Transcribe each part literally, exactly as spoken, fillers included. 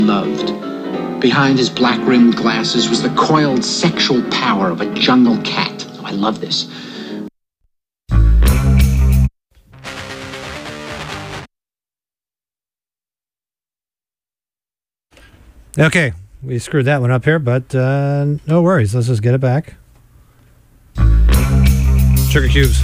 loved. Behind his black-rimmed glasses was the coiled sexual power of a jungle cat. Oh, I love this. Okay, we screwed that one up here, but uh, no worries. Let's just get it back. Sugar cubes.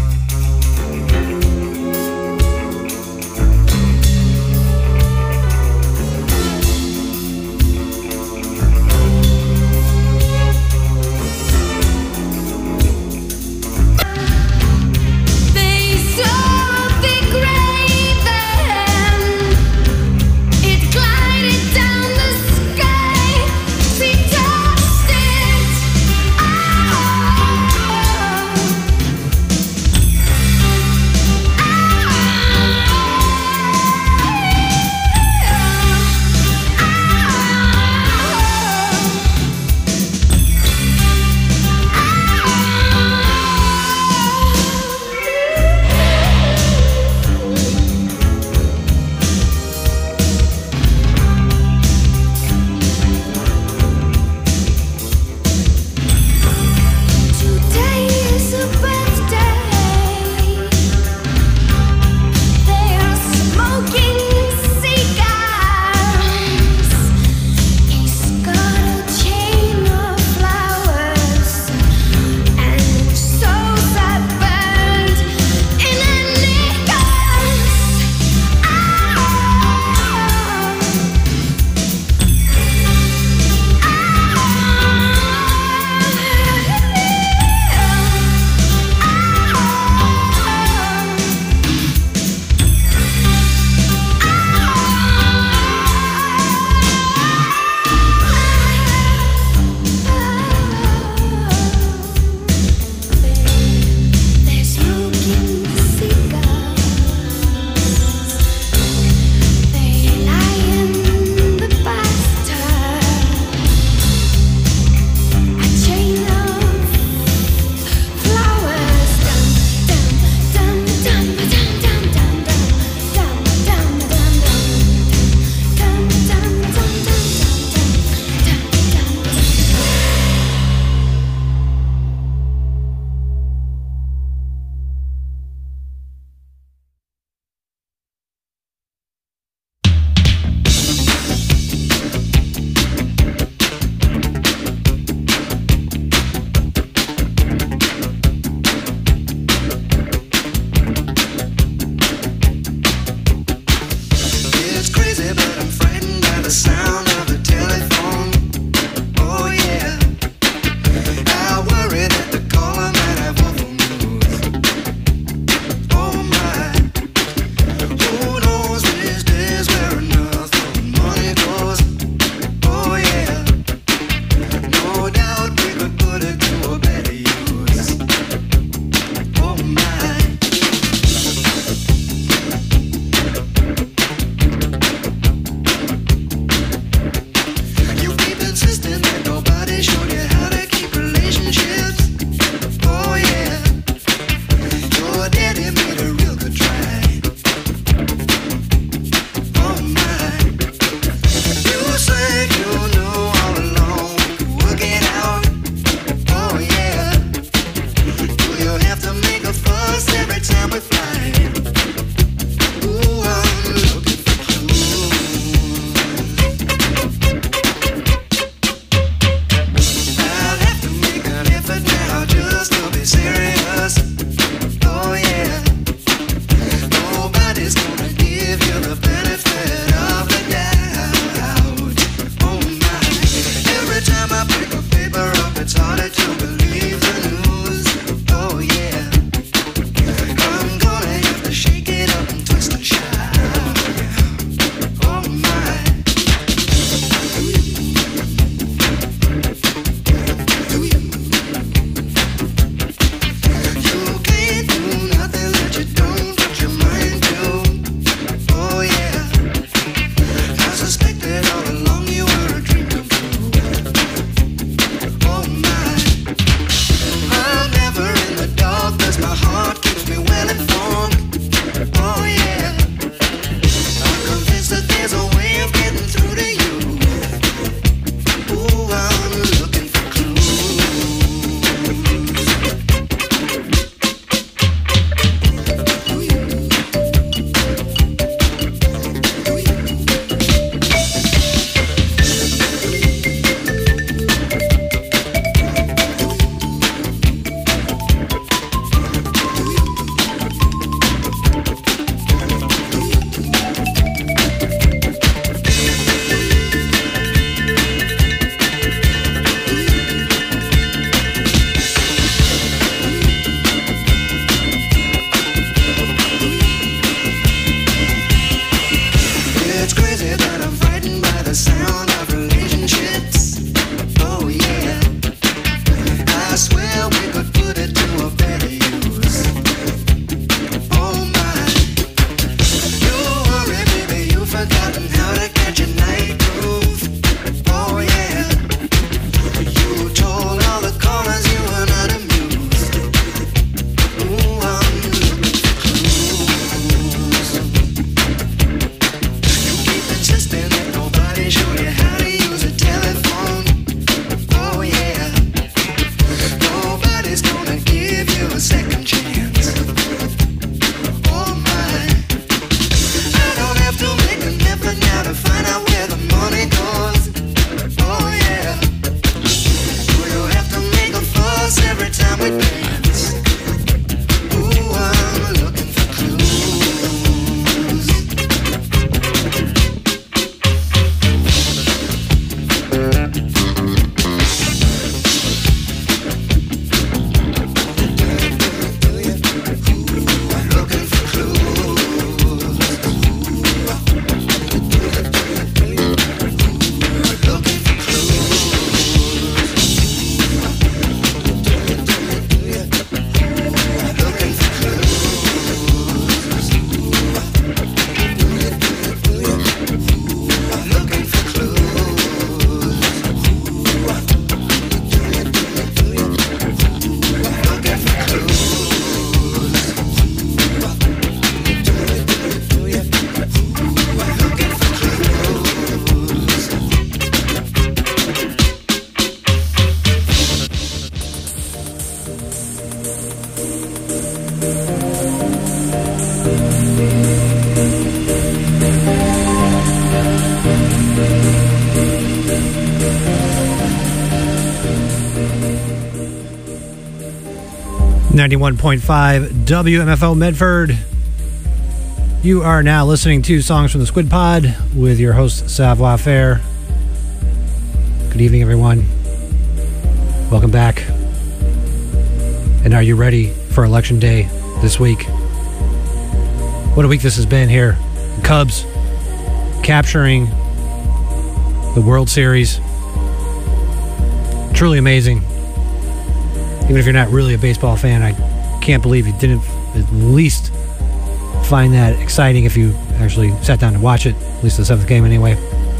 ninety-one point five W M F O Medford. You are now listening to Songs from the Squid Pod with your host, Savoir Faire. Good evening, everyone. Welcome back. And are you ready for Election Day this week? What a week this has been here. The Cubs capturing the World Series. Truly amazing. Even if you're not really a baseball fan, I can't believe you didn't at least find that exciting if you actually sat down to watch it, at least the seventh game anyway.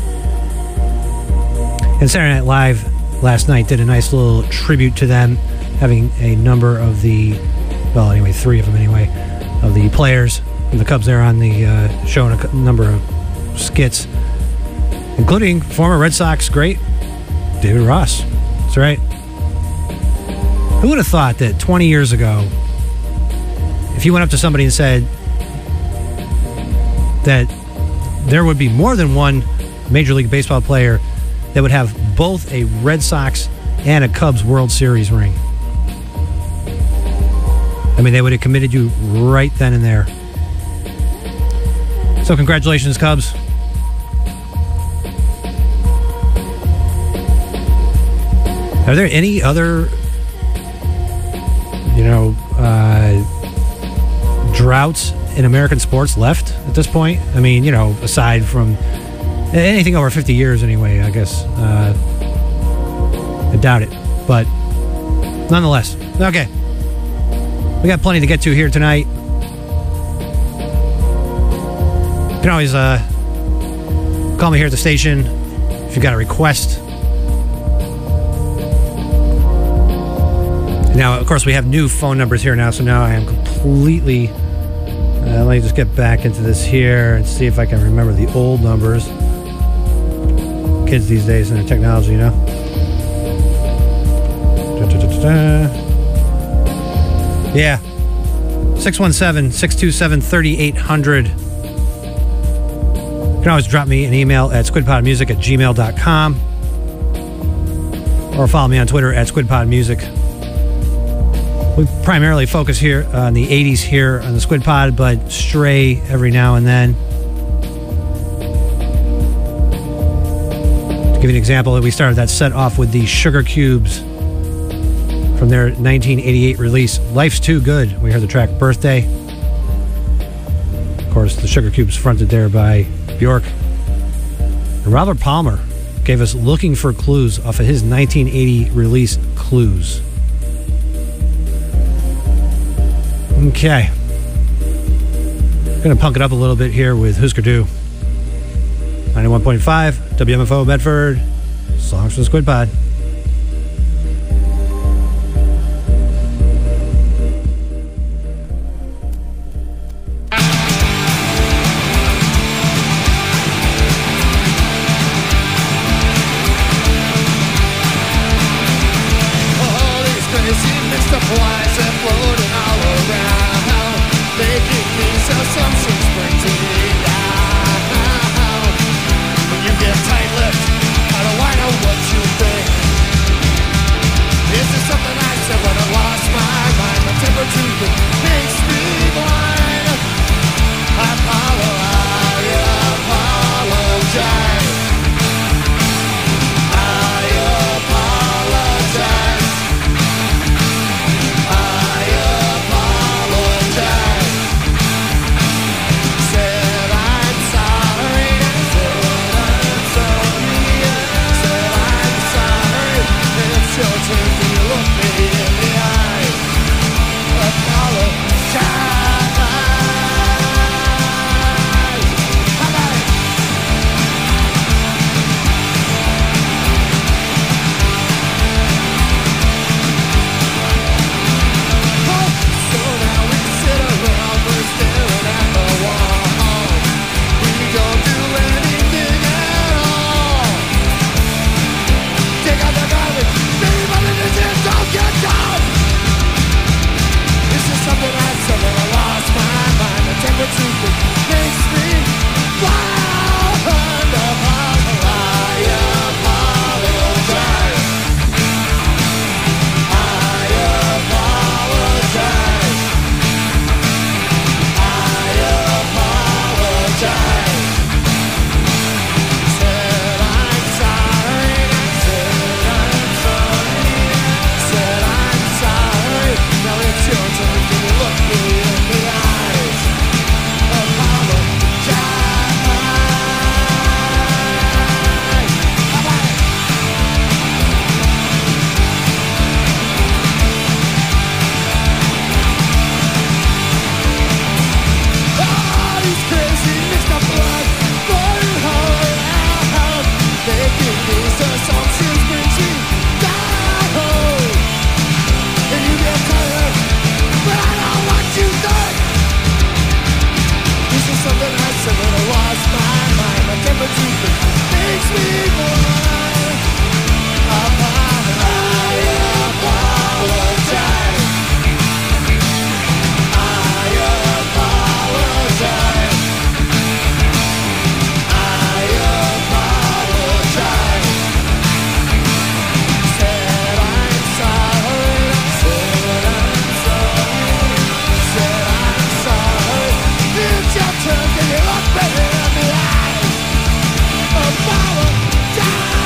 And Saturday Night Live last night did a nice little tribute to them, having a number of the, well, anyway, three of them anyway, of the players from the Cubs there on the uh, show, and a number of skits, including former Red Sox great David Ross. That's right. Who would have thought that twenty years ago, if you went up to somebody and said that there would be more than one Major League Baseball player that would have both a Red Sox and a Cubs World Series ring? I mean, they would have committed you right then and there. So congratulations, Cubs. Are there any other, you know, uh, droughts in American sports left at this point? I mean, you know, aside from anything over fifty years anyway, I guess. Uh, I doubt it. But nonetheless, okay. We got plenty to get to here tonight. You can always uh, call me here at the station if you've got a request. Now, of course, we have new phone numbers here now, so now I am completely... Uh, let me just get back into this here and see if I can remember the old numbers. Kids these days and their technology, you know? Da, da, da, da, da. Yeah. six one seven, six two seven, three eight zero zero. You can always drop me an email at squidpodmusic at gmail dot com or follow me on Twitter at squidpodmusic. We primarily focus here on the eighties here on the Squid Pod, but stray every now and then. To give you an example, we started that set off with the Sugar Cubes from their nineteen eighty-eight release, Life's Too Good. We heard the track Birthday. Of course, the Sugar Cubes fronted there by Bjork. And Robert Palmer gave us Looking for Clues off of his nineteen eighty release, Clues. Okay. I'm going to punk it up a little bit here with Husker Du. ninety-one point five, W M F O Medford, Songs from the Squid Pod. Tight-lipped, I don't wanna know what you think. Turn, get it up, baby, and be live. A power time.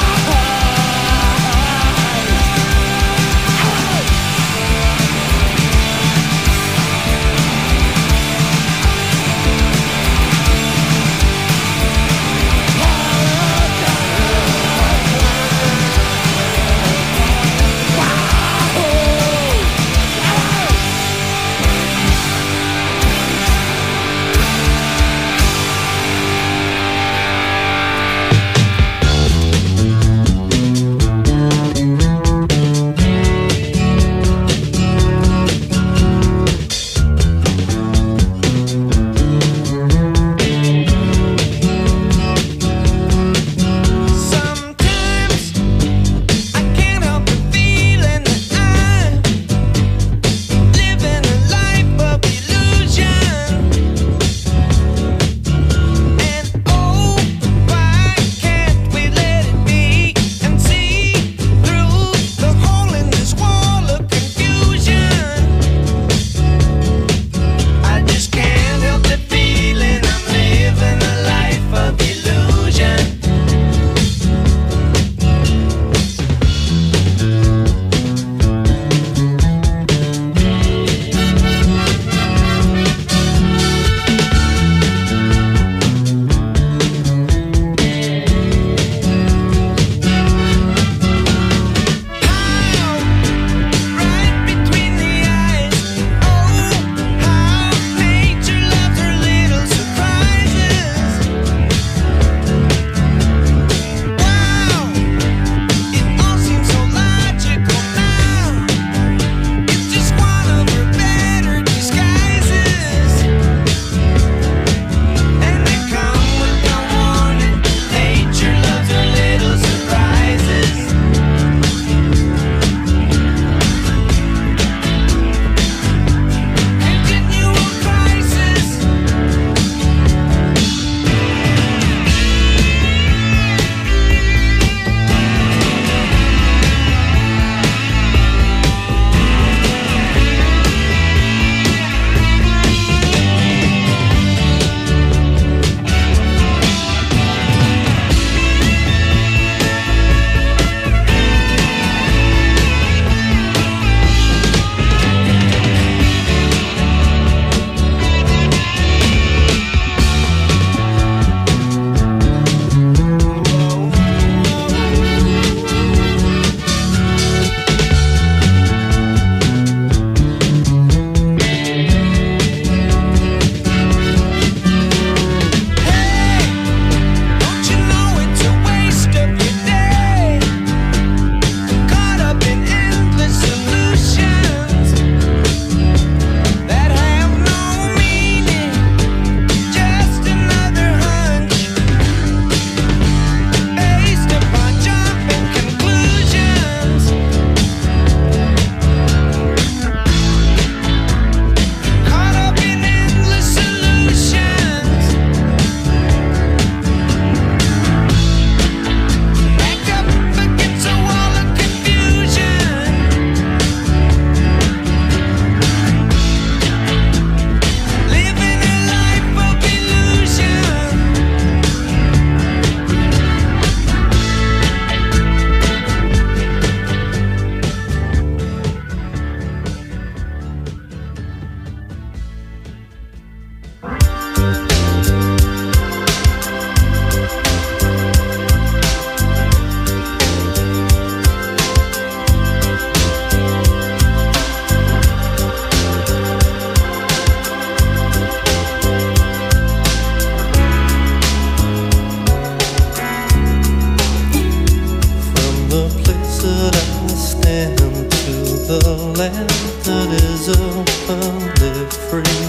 the land that is openly free.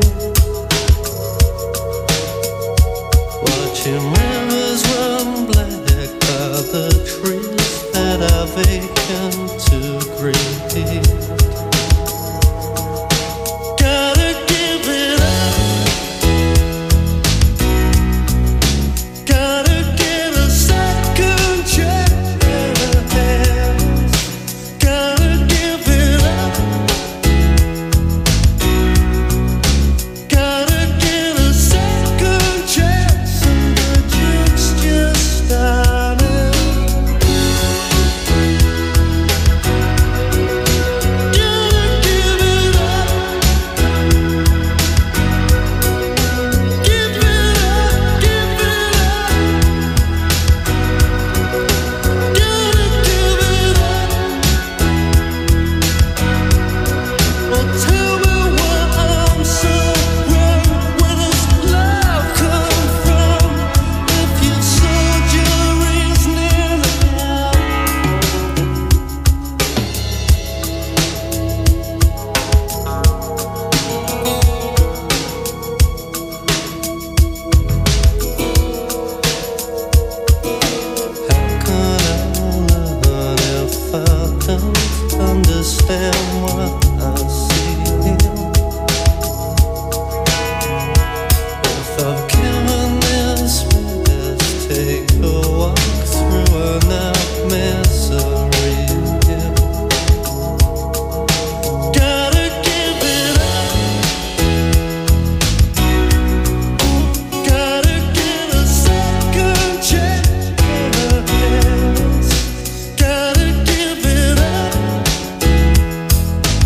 Watching rivers run black by the trees that are vacant to green. Gotta give it up. Gotta get a second chance. Gotta give it up. Gotta get a second chance. And the juke's just started. Gotta give it up. Give it up, give it up. Gotta give it up. Well, tell me why I'm so wrong. Where does love come from? If you sold your reasoning out. How could I learn if I don't understand what I see? If I've given this risk, take a walk through an out misery. Gotta give it up. Gotta get a second chance. Gotta give it up.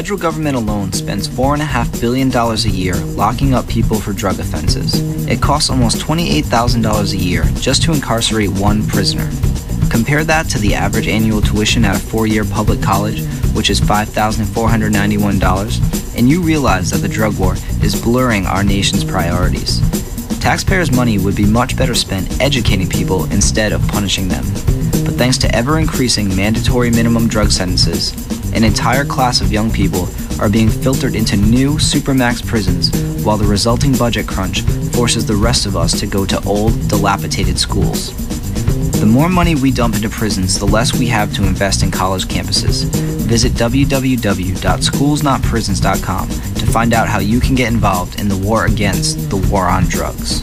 federal government alone spends four point five billion dollars a year locking up people for drug offenses. It costs almost twenty-eight thousand dollars a year just to incarcerate one prisoner. Compare that to the average annual tuition at a four-year public college, which is five thousand four hundred ninety-one dollars, and you realize that the drug war is blurring our nation's priorities. Taxpayers' money would be much better spent educating people instead of punishing them. But thanks to ever-increasing mandatory minimum drug sentences, an entire class of young people are being filtered into new supermax prisons, while the resulting budget crunch forces the rest of us to go to old, dilapidated schools. The more money we dump into prisons, the less we have to invest in college campuses. Visit w w w dot schools not prisons dot com to find out how you can get involved in the war against the war on drugs.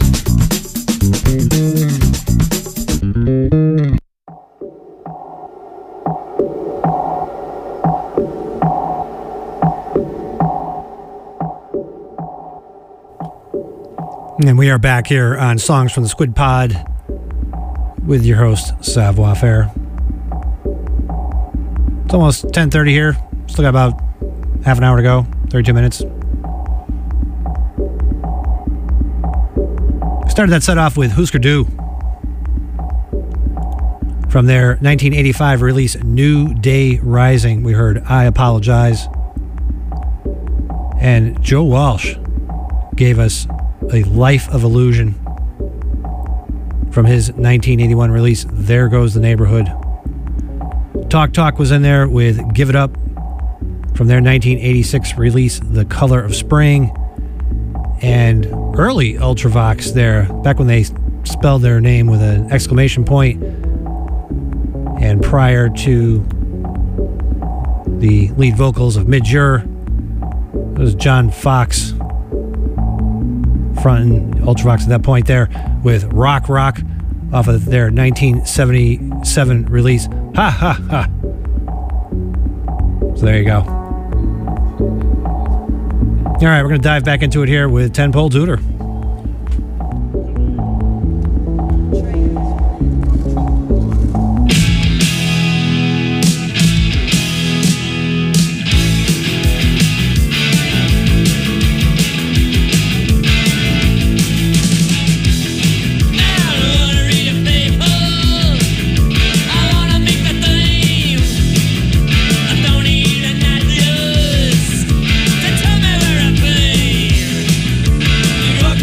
And we are back here on Songs from the Squid Pod with your host, Savoir Faire. It's almost ten thirty here. Still got about half an hour to go, thirty-two minutes. Started that set off with Husker Du. From their nineteen eighty-five release, New Day Rising, we heard I Apologize. And Joe Walsh gave us A Life of Illusion from his nineteen eighty-one release, There Goes the Neighborhood. Talk Talk was in there with Give It Up from their nineteen eighty-six release, The Color of Spring. And early Ultravox there, back when they spelled their name with an exclamation point, and prior to the lead vocals of Mid-Jur, it was John Fox fronting Ultravox at that point there with Rock Rock off of their nineteen seventy-seven release, Ha Ha Ha. So there you go. All right, we're going to dive back into it here with Ten Pole Tutor. Rock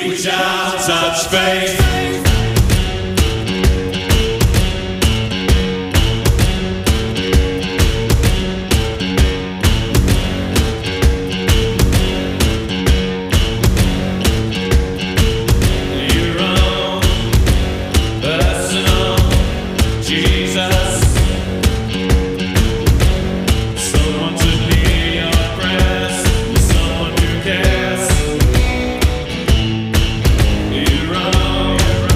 Reach out, touch faith. Your own personal Jesus. Someone to hear your prayers. Someone who cares. Your own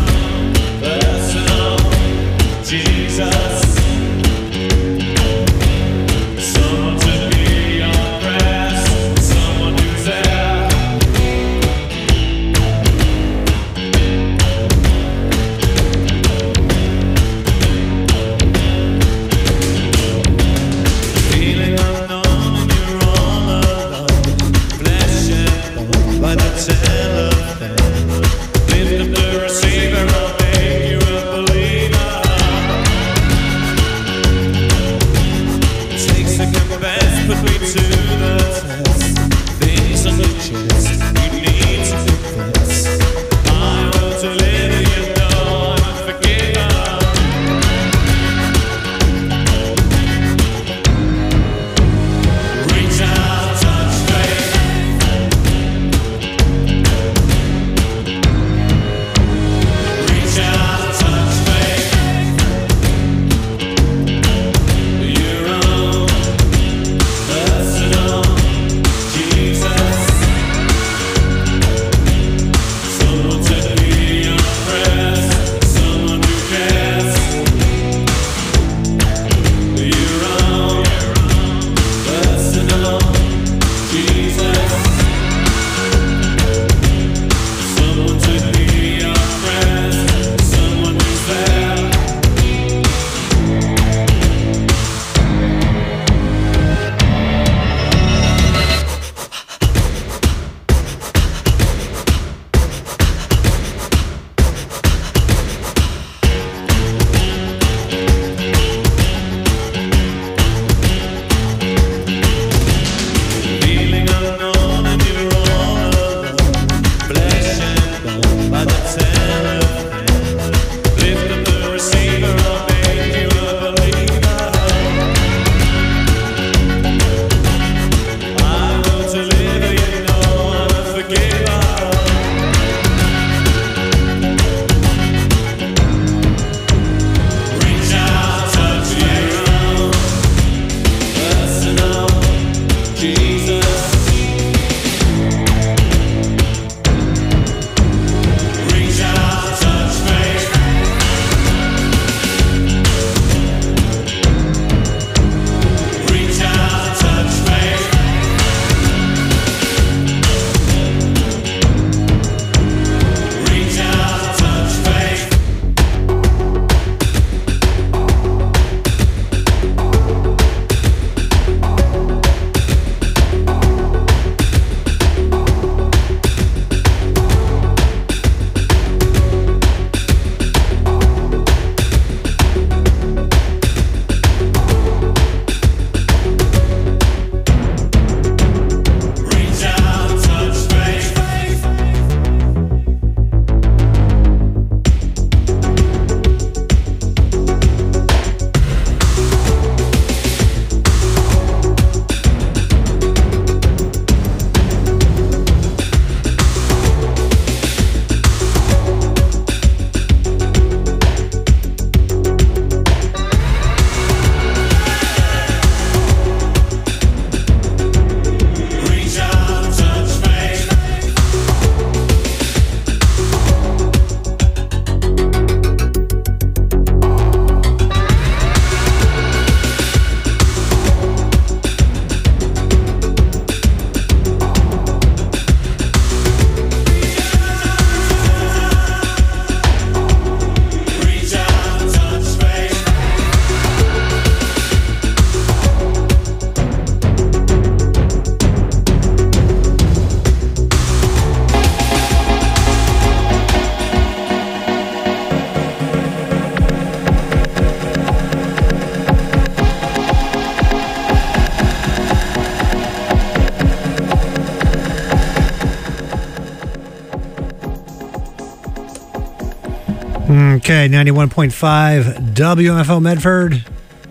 Okay, ninety-one point five W M F O Medford.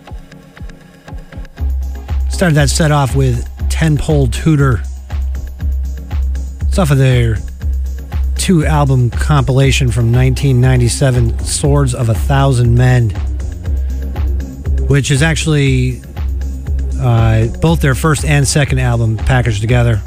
Started that set off with Ten-Pole Tutor. It's off of their two-album compilation from nineteen ninety-seven, Swords of a Thousand Men, which is actually uh, both their first and second album packaged together.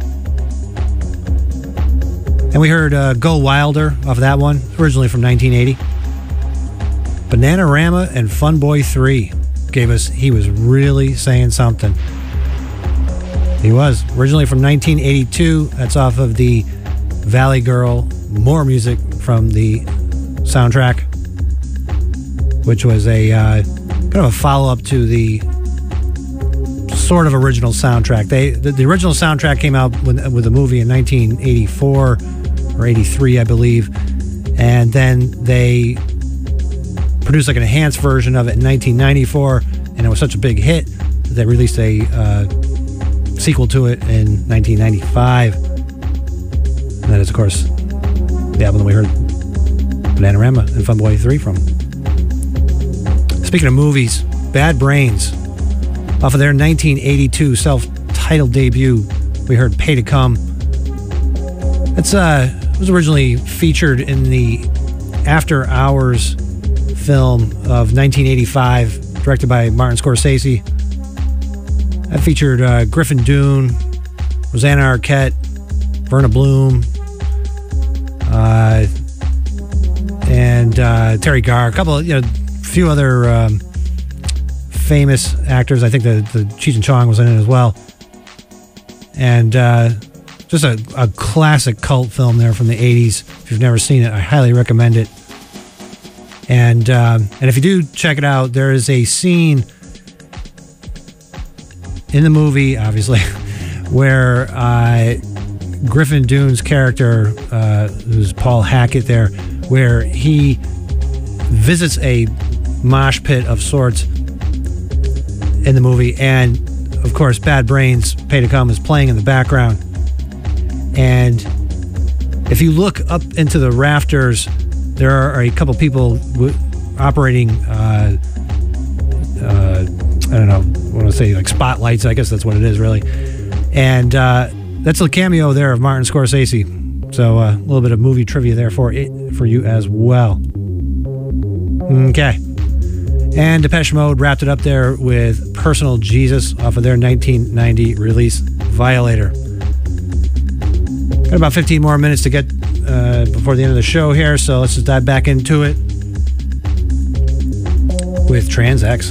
And we heard uh, Go Wilder off of that one, originally from nineteen eighty. Bananarama and Fun Boy three gave us He Was Really Saying Something. He was. Originally from nineteen eighty-two. That's off of the Valley Girl, More Music from the soundtrack, which was a uh, kind of a follow-up to the sort of original soundtrack. They The, the original soundtrack came out with, with a movie in nineteen eighty-four or eighty-three, I believe, and then they produced like an enhanced version of it in nineteen ninety-four, and it was such a big hit that they released a uh, sequel to it in nineteen ninety-five. And that is, of course, the album that we heard Bananarama and Fun Boy three from. Speaking of movies, Bad Brains, off of their nineteen eighty-two self-titled debut, we heard Pay to Come. It's uh, it was originally featured in the After Hours film of nineteen eighty-five, directed by Martin Scorsese. That featured uh, Griffin Dunne, Rosanna Arquette, Verna Bloom, uh, and uh, Terry Garr, a couple of, you know, few other um, famous actors. I think the, the Cheech and Chong was in it as well. And uh, just a, a classic cult film there from the eighties. If you've never seen it, I highly recommend it. And um, and if you do check it out, there is a scene in the movie, obviously, where uh, Griffin Dunne's character, uh, who's Paul Hackett there, where he visits a mosh pit of sorts in the movie, and of course Bad Brains, Pay to Come is playing in the background. And if you look up into the rafters, there are a couple people w- operating uh, uh, I don't know, I want to say like spotlights, I guess that's what it is really. And uh, that's a cameo there of Martin Scorsese. So uh, a little bit of movie trivia there for it, for you as well. Okay. And Depeche Mode wrapped it up there with Personal Jesus off of their nineteen ninety release, Violator. Got about fifteen more minutes to get uh, before the end of the show here, so let's just dive back into it with Trans-X.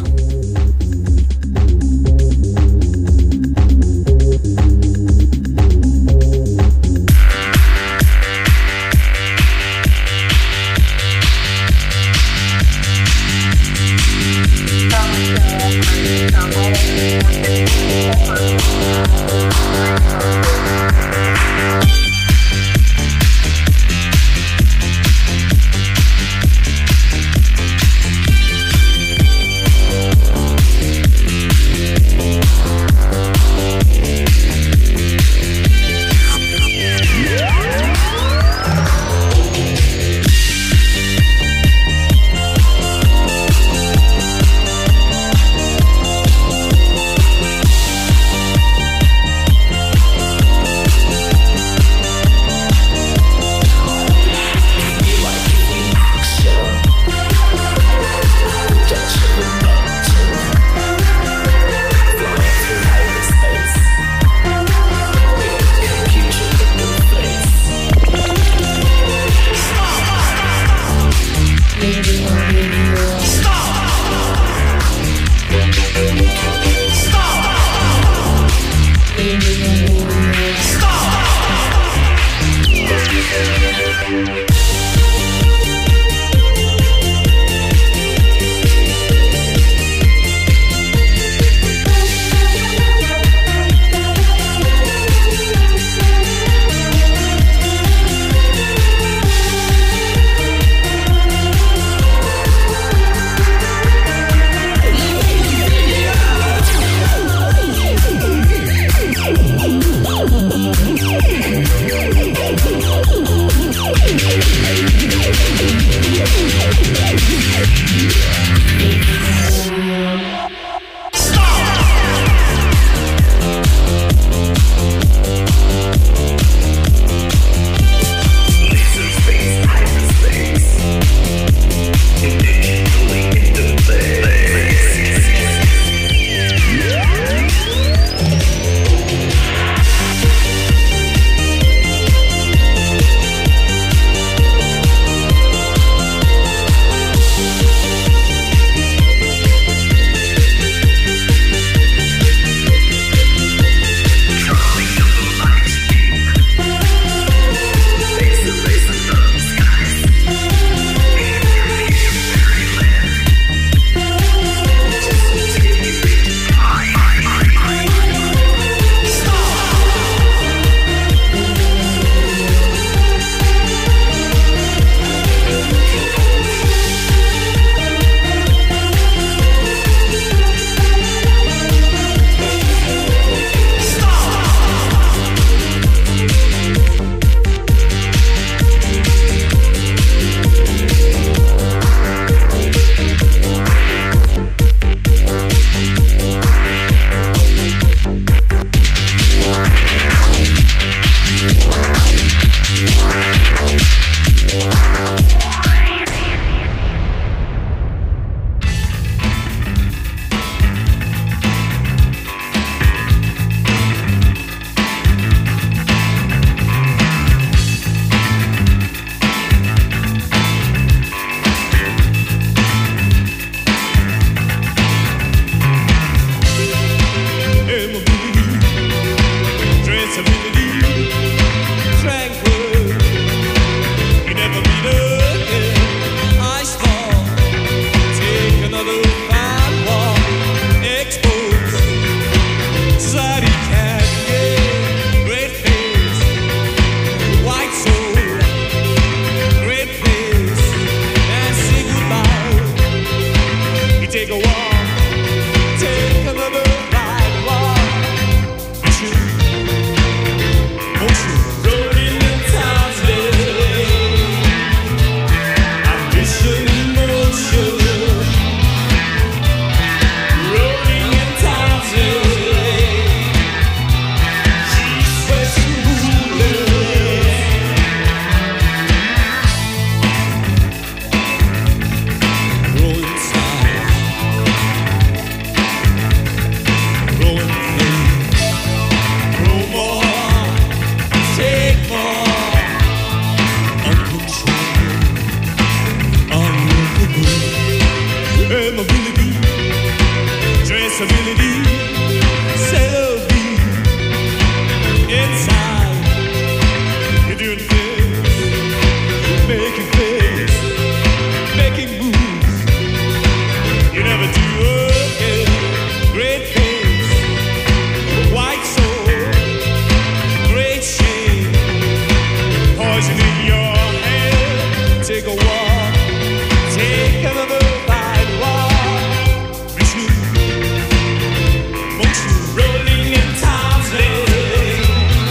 rolling in time's lane.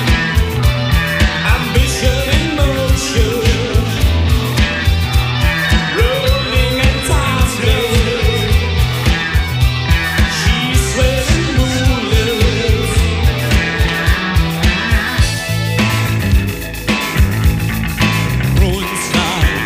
Ambition in motion, rolling in time's lane. She's sweating moonlit. Growing style,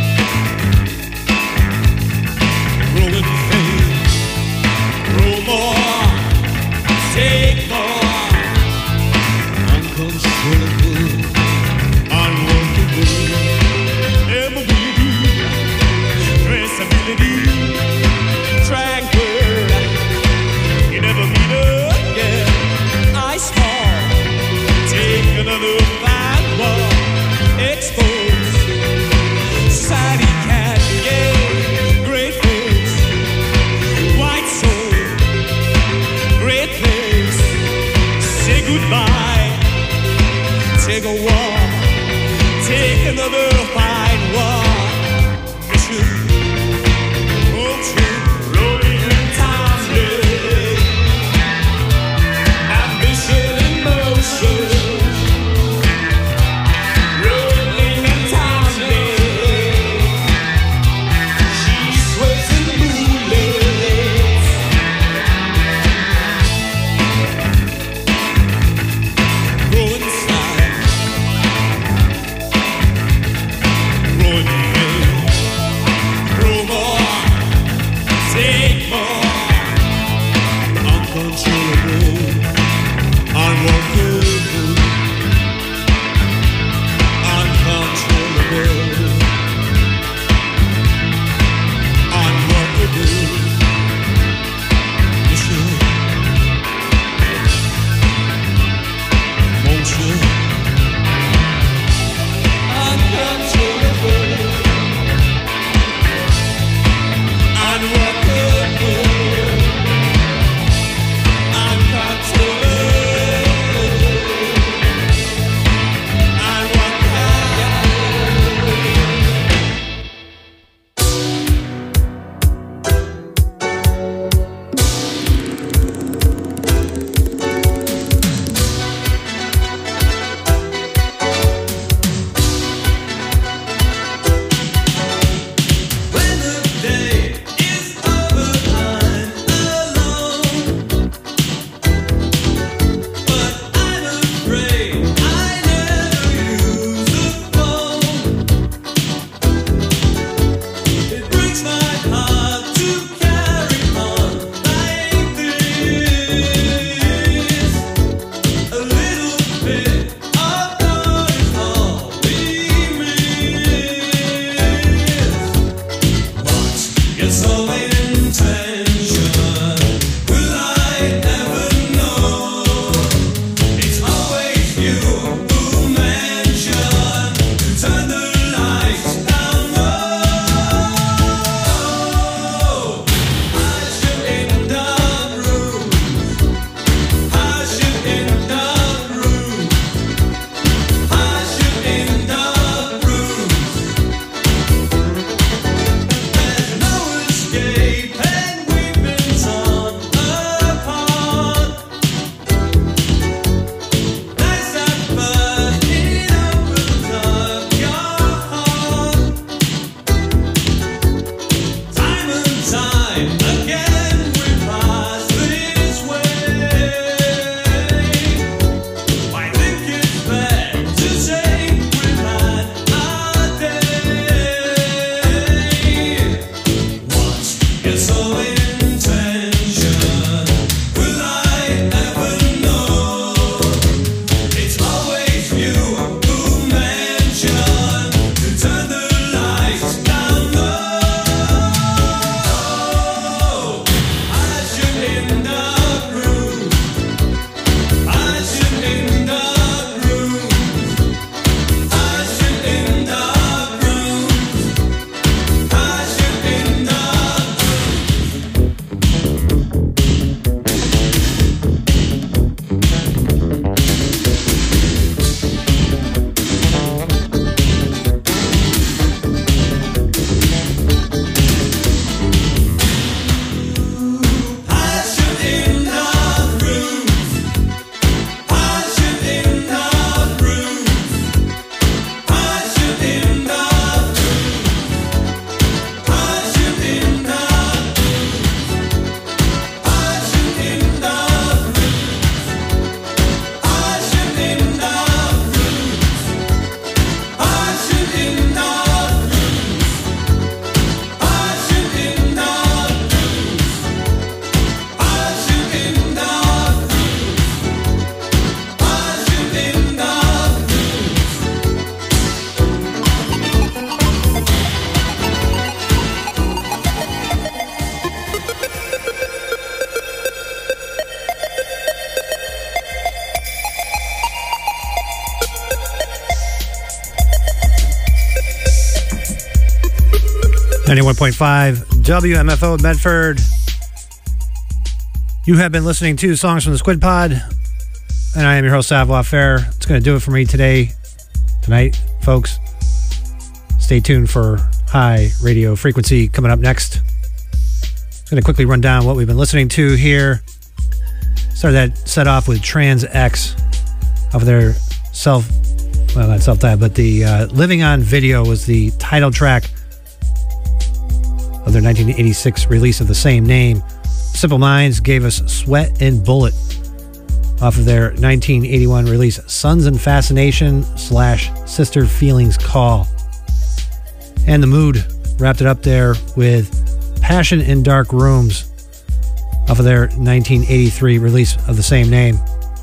growing fame, grow more, take more, uncontrollable, unworkable, immobility, traceability, tranquil, you never meet again. Ice fall, take another fine one, expose. Society can get great face, white soul, great place. Say goodbye, take a walk, take another fine walk. Mission, motion, rolling in time's lane. Ambition in motion, rolling in time's lane. She's sweating moonlit. Growing style, growing fame, grow more, take more, uncontrollable, unworkable, uncontrollable, unworkable. Mission, motion, uncontrollable, unworkable, uncontrollable. ninety-one point five W M F O Medford. You have been listening to Songs from the Squid Pod, and I am your host, Savoir Faire. It's going to do it for me today, tonight, folks. Stay tuned for High Radio Frequency coming up next. I'm going to quickly run down what we've been listening to here. Started that set off with Trans X of their self, well, not self-titled, but the uh, Living on Video was the title track of their nineteen eighty-six release of the same name. Simple Minds gave us Sweat and Bullet off of their nineteen eighty-one release Sons and Fascination slash Sister Feelings Call. And The Mood wrapped it up there with Passion in Dark Rooms off of their nineteen eighty-three release of the same name.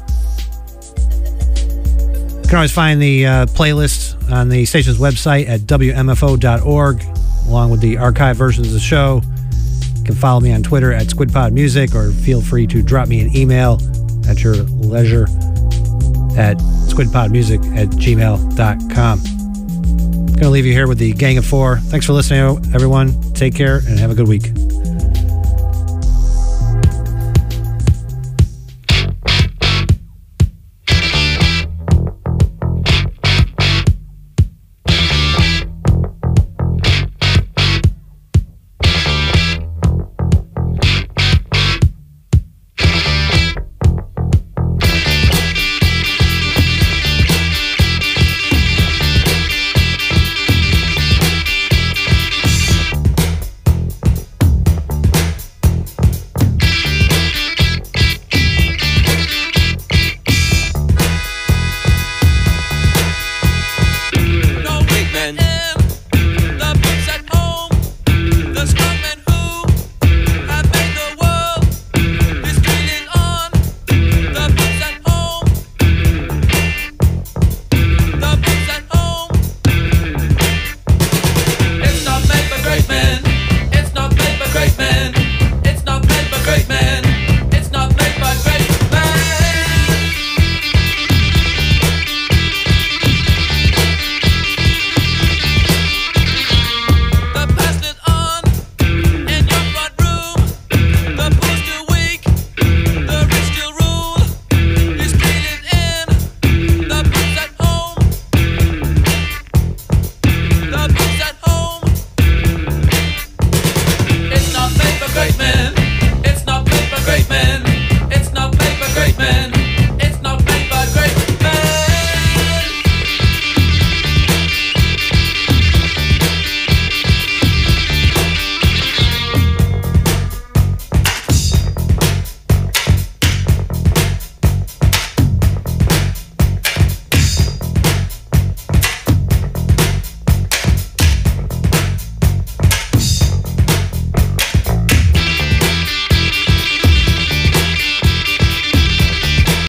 You can always find the uh, playlist on the station's website at W M F O dot org, along with the archive versions of the show. You can follow me on Twitter at SquidPodMusic, or feel free to drop me an email at your leisure at squidpodmusic at gmail dot com. Going to leave you here with the Gang of Four. Thanks for listening, everyone. Take care and have a good week. Great man.